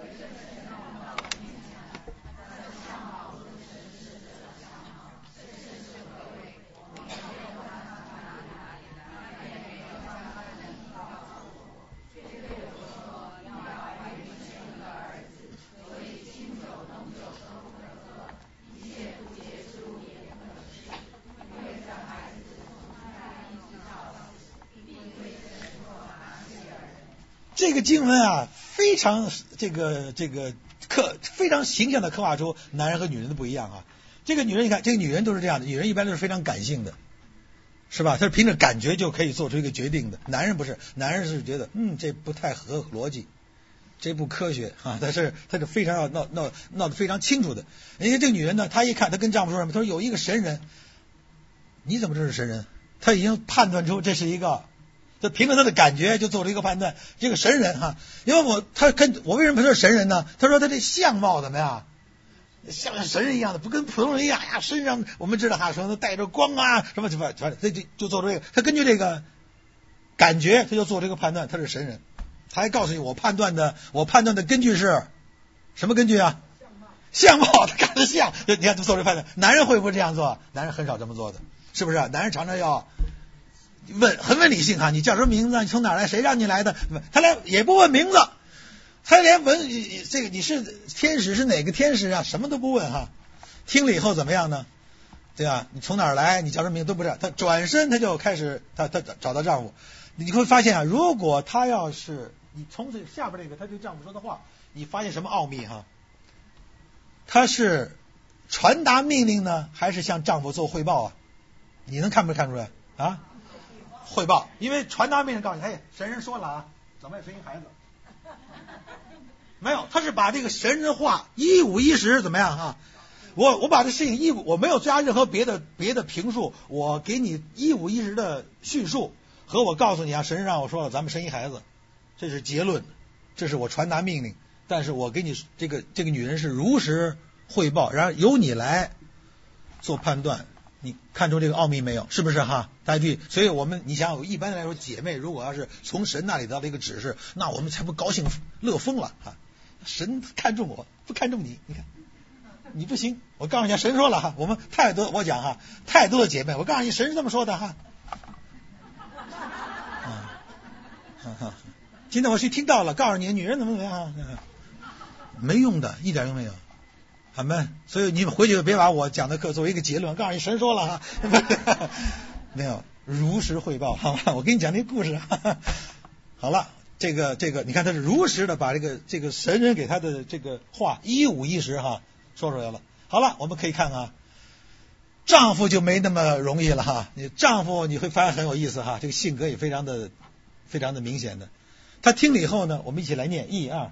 这个经文啊，非常这个这个刻非常形象的刻画出男人和女人的不一样啊。这个女人你看，这个女人都是这样的，女人一般都是非常感性的，是吧？她是凭着感觉就可以做出一个决定的。男人不是，男人是觉得嗯这不太合逻辑，这不科学啊。但是她是非常要闹闹闹得非常清楚的。人家这个女人呢，她一看，她跟丈夫说什么？她说有一个神人，你怎么知道是神人？她已经判断出这是一个。就凭着他的感觉就做了一个判断，这个神人哈，因为我他跟我为什么说神人呢？他说他这相貌怎么样，像神人一样的，不跟普通人一样呀。身上我们知道哈，说他带着光啊，什么什么，他就就做这个，他根据这个感觉，他就做这个判断，他是神人。他还告诉你，我判断的，我判断的根据是什么根据啊？相貌，他看着像，你看他做这个判断。男人会不会这样做？男人很少这么做的，是不是？男人常常要。问很问理性哈，你叫什么名字？你从哪来？谁让你来的？他连也不问名字，他连问这个你是天使是哪个天使啊？什么都不问哈。听了以后怎么样呢？对吧？你从哪儿来？你叫什么名字都不知道。他转身他就开始他他找到丈夫。你会发现啊，如果他要是你从这下边这个他对丈夫说的话，你发现什么奥秘哈？他是传达命令呢，还是向丈夫做汇报啊？你能看不看出来啊？汇报，因为传达命令告诉你，哎，神人说了啊，怎么也生一孩子，没有，他是把这个神人话一五一十怎么样啊？我我把这事情一五，我没有加任何别的别的评述，我给你一五一十的叙述，和我告诉你啊，神人让我说了，咱们生一孩子，这是结论，这是我传达命令，但是我给你这个这个女人是如实汇报，然后由你来做判断。你看出这个奥秘没有？是不是哈？大家注意，所以我们你想想，一般来说，姐妹如果要是从神那里得到了一个指示，那我们才不高兴乐疯了哈！神看中我，不看中你，你看你不行。我告诉你，神说了哈，我们太多，我讲哈，太多的姐妹，我告诉你，神是这么说的哈。啊，哈哈，今天我去听到了，告诉你，女人怎么怎么样啊？没用的，一点用没有。好们，所以你们回去别把我讲的课作为一个结论，告诉你神说了哈，没有如实汇报，好吧？我给你讲那个故事，哈哈，好了，这个这个，你看他是如实的把这个这个神人给他的这个话一五一十哈说出来了。好了，我们可以看看啊， 丈夫就没那么容易了哈，你丈夫你会发现很有意思哈，这个性格也非常的非常的明显的。他听了以后呢，我们一起来念一二。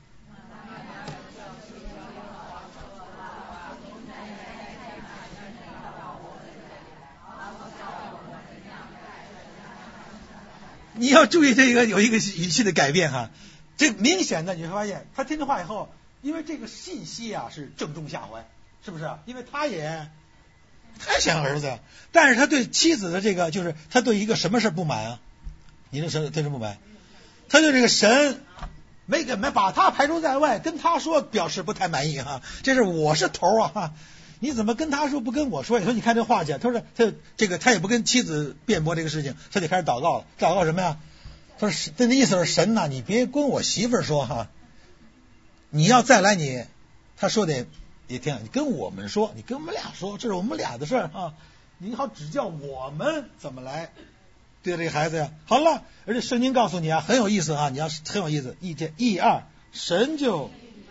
你要注意这个有一个语气的改变哈，这明显的你会发现他听这话以后，因为这个信息啊是正中下怀，是不是？因为他也他也想儿子，但是他对妻子的这个就是他对一个什么事不满啊？你这神对什么不满？他对这个神没给没把他排除在外，跟他说表示不太满意哈。这是我是头啊哈，你怎么跟他说不跟我说？你说你看这话去，他说他这个他也不跟妻子辩驳这个事情，他就开始祷告了。祷告什么呀？他说他的意思是神呐、啊，你别跟我媳妇儿说哈，你要再来你，他说的也挺好，你跟我们说，你跟我们俩说，这是我们俩的事儿啊，你好指教我们怎么来对这个孩子呀。好了，而且圣经告诉你啊，很有意思啊，你要很有意思，一见一二，神就。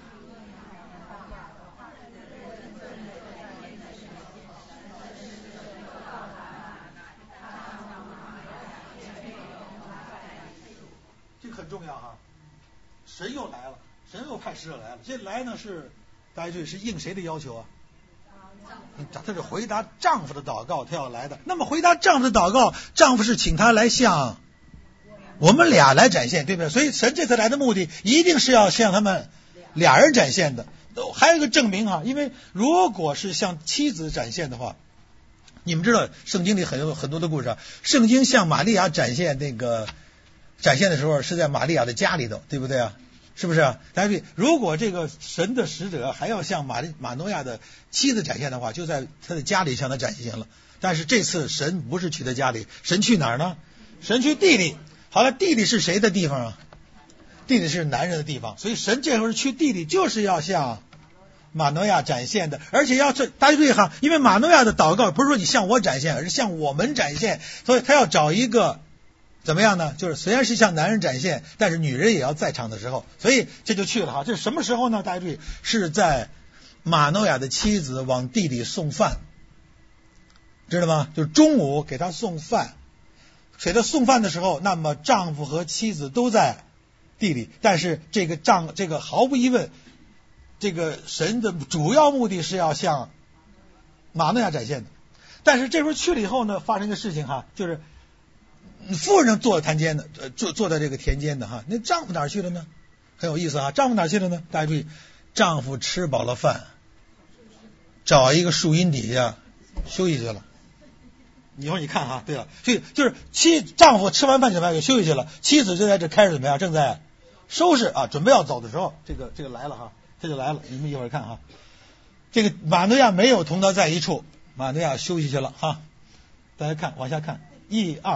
很重要哈，神又来了，神又派使者来了。这来呢是大家注意是应谁的要求啊？他是回答丈夫的祷告，他要来的。那么回答丈夫的祷告，丈夫是请他来向我们俩来展现，对不对？所以神这次来的目的一定是要向他们俩人展现的。还有一个证明哈，因为如果是向妻子展现的话，你们知道圣经里很有很多的故事啊，圣经向玛利亚展现那个。展现的时候是在玛利亚的家里头，对不对啊？是不是啊？大家注意，如果这个神的使者还要向玛利马诺亚的妻子展现的话，就在他的家里向他展现了。但是这次神不是去他家里，神去哪儿呢？神去地里。好了，地里是谁的地方啊？地里是男人的地方，所以神这会儿去地里就是要向马诺亚展现的，而且要这大家注意哈，因为马诺亚的祷告不是说你向我展现，而是向我们展现，所以他要找一个。怎么样呢？就是虽然是向男人展现，但是女人也要在场的时候，所以这就去了哈。这是什么时候呢？大家注意，是在马诺亚的妻子往地里送饭，知道吗？就是中午给他送饭，给他送饭的时候，那么丈夫和妻子都在地里，但是这个丈这个毫无疑问，这个神的主要目的是要向马诺亚展现的。但是这时候去了以后呢，发生一个事情哈，就是。夫人坐在田间的，呃，坐坐在这个田间的哈，那丈夫哪儿去了呢？很有意思啊，丈夫哪儿去了呢？大家注意，丈夫吃饱了饭，找一个树荫底下休息去了。一会儿你看哈，对了，所以就是妻丈夫吃完饭怎么样就休息去了，妻子就在这开始怎么样，正在收拾啊，准备要走的时候，这个这个来了哈，这就来了，你们一会儿看哈，这个马诺亚没有同他在一处，马诺亚休息去了哈，大家看往下看，一二。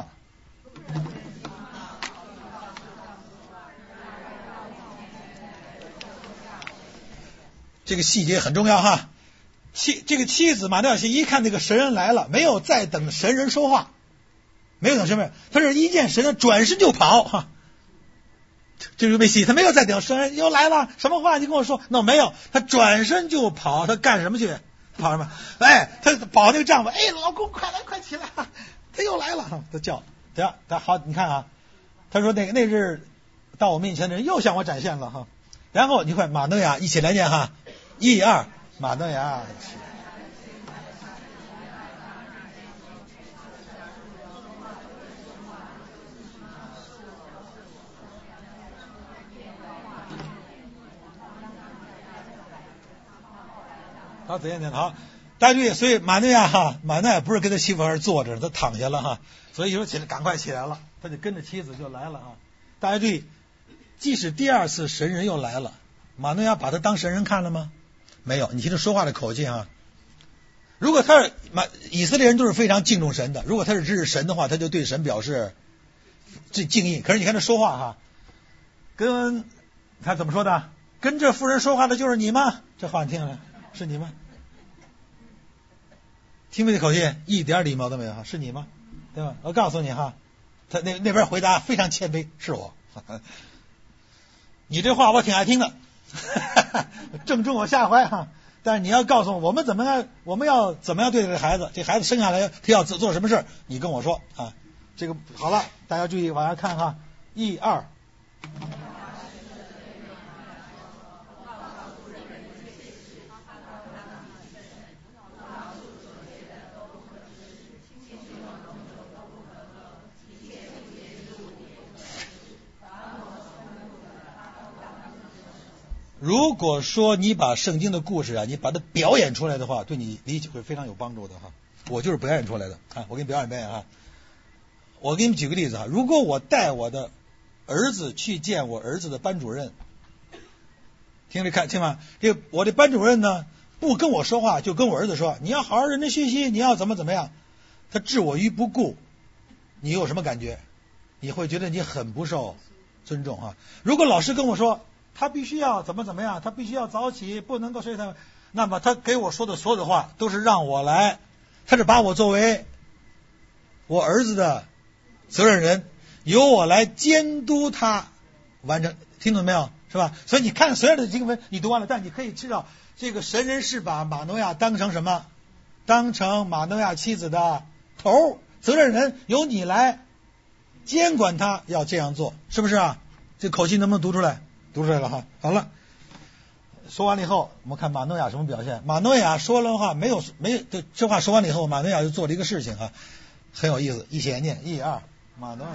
这个细节很重要哈，妻这个妻子马诺亚一看这个神人来了，没有再等神人说话，没有等什么，他是一见神人转身就跑哈，这个被戏，他没有再等神人又来了，什么话你跟我说，那、no, 没有，他转身就跑，他干什么去？跑什么？哎，他跑那个丈夫，哎，老公快来快起来，他又来了，他叫。对啊，他好，你看啊，他说那个那日到我面前的人又向我展现了哈，然后你看马诺亚一起来念哈，一二，马诺亚。好，怎样怎样好。大家注意，所以马诺亚哈，马诺亚不是跟他媳妇儿坐着，他躺下了哈，所以说起来赶快起来了，他就跟着妻子就来了啊。大家注意，即使第二次神人又来了，马诺亚把他当神人看了吗？没有，你听他说话的口气哈。如果他是马以色列人都是非常敬重神的，如果他是支持神的话，他就对神表示这敬意。可是你看他说话哈，跟他怎么说的？跟这妇人说话的就是你吗？这话你听了是你吗？听没这口气，一点礼貌都没有哈，是你吗？对吧？我告诉你哈，他那那边回答非常谦卑，是我。你这话我挺爱听的，正中我下怀哈。 但是你要告诉我，我们怎么样，我们要怎么样对待这孩子？这孩子生下来他要做做什么事儿？你跟我说啊。这个好了，大家注意往下看哈，一二。如果说你把圣经的故事啊，你把它表演出来的话，对你理解会非常有帮助的哈。我就是表演出来的啊，我给你表演表演啊。我给你们举个例子哈，如果我带我的儿子去见我儿子的班主任，听着看听吗？这个我的班主任呢，不跟我说话，就跟我儿子说，你要好好认真学习，你要怎么怎么样，他置我于不顾，你有什么感觉？你会觉得你很不受尊重哈。如果老师跟我说，他必须要怎么怎么样，他必须要早起，不能够睡太晚，那么他给我说的所有的话都是让我来，他是把我作为我儿子的责任人，由我来监督他完成，听懂没有？是吧？所以你看所有的经文你读完了，但你可以知道这个神人是把马诺亚当成什么？当成马诺亚妻子的头，责任人，由你来监管他要这样做，是不是啊？这口气能不能读出来？读出来了哈。好了，说完了以后，我们看马诺亚什么表现。马诺亚说了话没有没有这话说完了以后，马诺亚就做了一个事情啊，很有意思。一起来念，一二，马诺亚。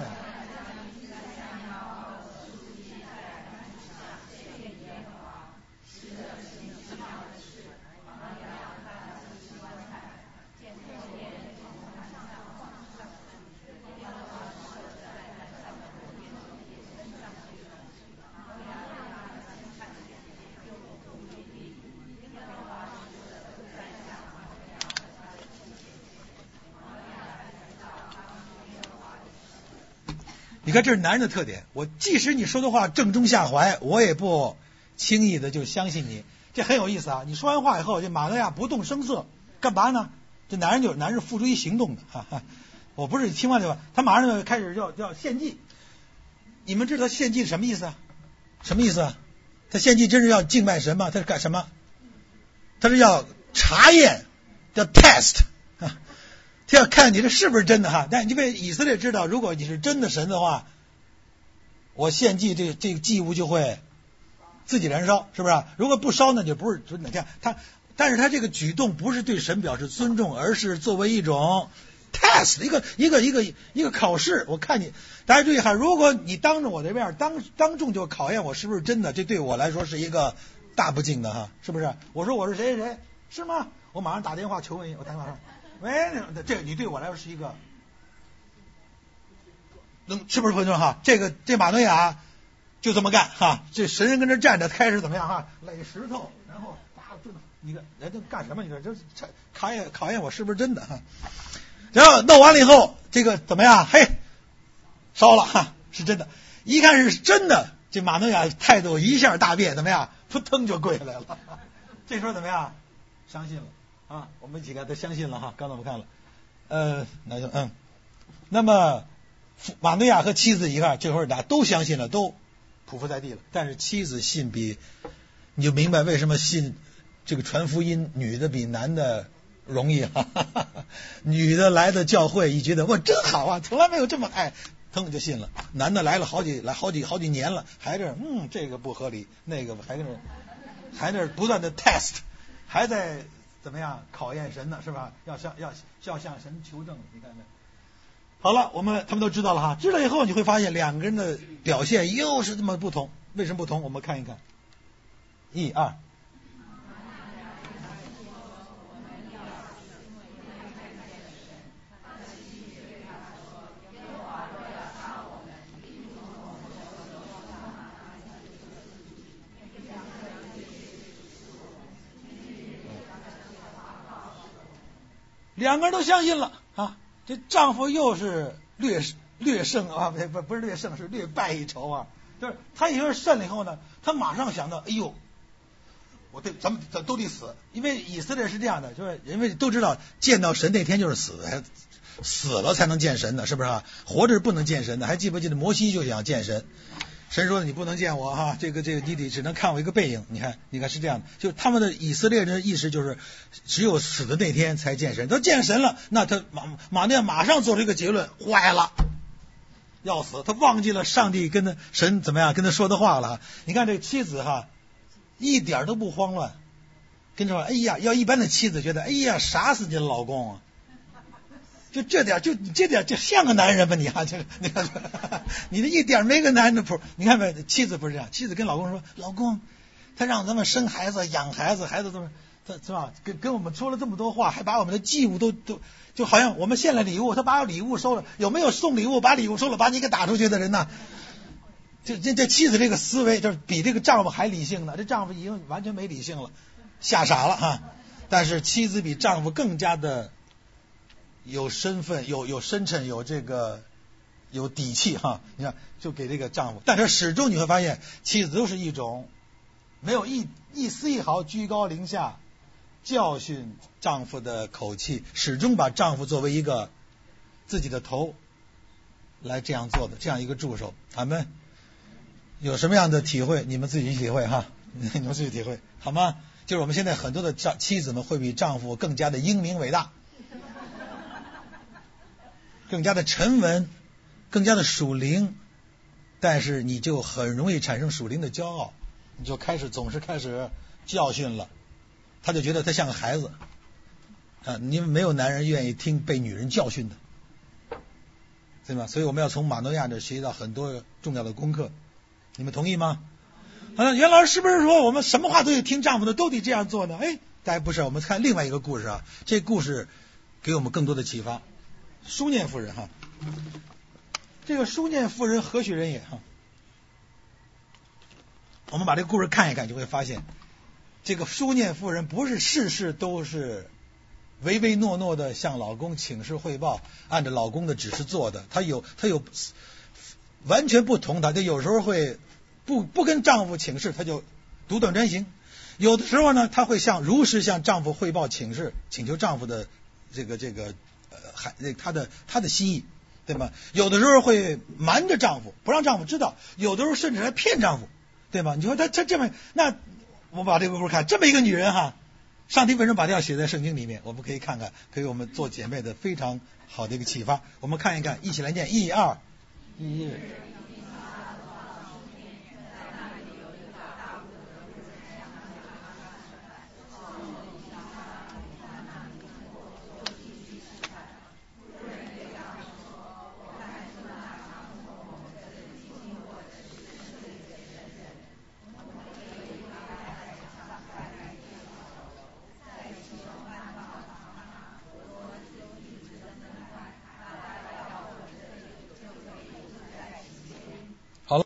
你看，这是男人的特点。我即使你说的话正中下怀，我也不轻易的就相信你。这很有意思啊！你说完话以后，这马诺亚不动声色，干嘛呢？这男人就是男人付诸于行动的。哈哈，我不是听完这个，他马上就开始要要献祭。你们知道献祭什么意思啊？什么意思啊？他献祭真是要敬拜神吗？他是干什么？他是要查验，叫 test 啊。他要看你这是不是真的哈，但因为以色列知道，如果你是真的神的话，我献祭这这个祭物就会自己燃烧，是不是？如果不烧呢，就不是真的。这样他，但是他这个举动不是对神表示尊重，而是作为一种 test， 一个一个一个一个考试。我看你，大家注意哈，如果你当着我的面当当众就考验我是不是真的，这对我来说是一个大不敬的哈，是不是？我说我是谁谁谁，是吗？我马上打电话求问，我打电话说。喂，这个你对我来说是一个，能是不是会说哈？这个这马诺亚就这么干哈？这神人跟这站着，开始怎么样哈？垒石头，然后打这你看人家干什么？你说这考验考验我是不是真的哈？然后弄完了以后，这个怎么样？嘿，烧了哈，是真的。一看是真的，这马诺亚态度一下大变，怎么样？扑腾就跪下来了。这时候怎么样？相信了。啊，我们几个都相信了哈，刚才我们看了，呃，那就嗯，那么马诺亚和妻子一看，这会儿大家都相信了，都匍匐在地了。但是妻子信比，你就明白为什么信这个传福音，女的比男的容易哈哈哈，女的来的教会一觉得哇真好啊，从来没有这么爱，腾就信了。男的来了好几来好几好几年了，还这嗯这个不合理，那个还在那还在不断的 test， 还在。怎么样考验神呢？是吧？要向要要向神求证。你看看，好了，我们他们都知道了哈。知道以后你会发现两个人的表现又是这么不同。为什么不同？我们看一看。一二。两个人都相信了啊，这丈夫又是略略胜啊，不不不是略胜，是略败一筹啊。就是他以为胜了以后呢，他马上想到，哎呦，我对咱们咱都得死，因为以色列是这样的，就是因为都知道见到神那天就是死，死了才能见神的，是不是啊？活着是不能见神的。还记不记得摩西就想见神， 神说你不能见我哈，这个这个你得只能看我一个背影。你看，你看是这样的，就他们的以色列人的意识就是，只有死的那天才见神。他见神了，那他马马内亚马上做出一个结论，坏了，要死。他忘记了上帝跟他神怎么样跟他说的话了。你看这个妻子哈，一点都不慌乱，跟着说，哎呀，要一般的妻子觉得，哎呀，杀死你的老公啊。就这点，就你这点就像个男人吧你啊，这个你看，你这一点没个男人的谱。你看没？妻子不是这样，妻子跟老公说，老公，他让咱们生孩子、养孩子，孩子都是他是吧？跟跟我们说了这么多话，还把我们的祭物都都就好像我们献了礼物，他把礼物收了，有没有送礼物把礼物收了把你给打出去的人呢？这这这妻子这个思维就是比这个丈夫还理性呢，这丈夫已经完全没理性了，吓傻了哈。但是妻子比丈夫更加的有身份，有有深沉，有这个有底气哈。你看，就给这个丈夫，但是始终你会发现，妻子都是一种没有一一丝一毫居高临下教训丈夫的口气，始终把丈夫作为一个自己的头来这样做的，这样一个助手。他们有什么样的体会，你们自己去体会哈，你们自己体会好吗？就是我们现在很多的丈妻子们会比丈夫更加的英明伟大，更加的沉稳，更加的属灵，但是你就很容易产生属灵的骄傲，你就开始总是开始教训了，他就觉得他像个孩子啊，因为没有男人愿意听被女人教训的，对吗？所以我们要从马诺亚这学习到很多重要的功课，你们同意吗？啊，袁老师是不是说我们什么话都得听丈夫的，都得这样做呢？哎，大家不是，我们看另外一个故事啊，这故事给我们更多的启发。书念夫人哈，这个书念夫人何许人也哈？我们把这个故事看一看，就会发现，这个书念夫人不是事事都是唯唯诺诺的向老公请示汇报，按照老公的指示做的。她有她有完全不同的，就有时候会不不跟丈夫请示，她就独断专行；有的时候呢，她会向如实向丈夫汇报请示，请求丈夫的这个这个呃还她的她的心意，对吗？有的时候会瞒着丈夫，不让丈夫知道；有的时候甚至还骗丈夫，对吗？你说她她这么，那我把这个故事看，这么一个女人哈，上帝为什么把这样写在圣经里面？我们可以看看，给我们做姐妹的非常好的一个启发。我们看一看，一起来念，一二一。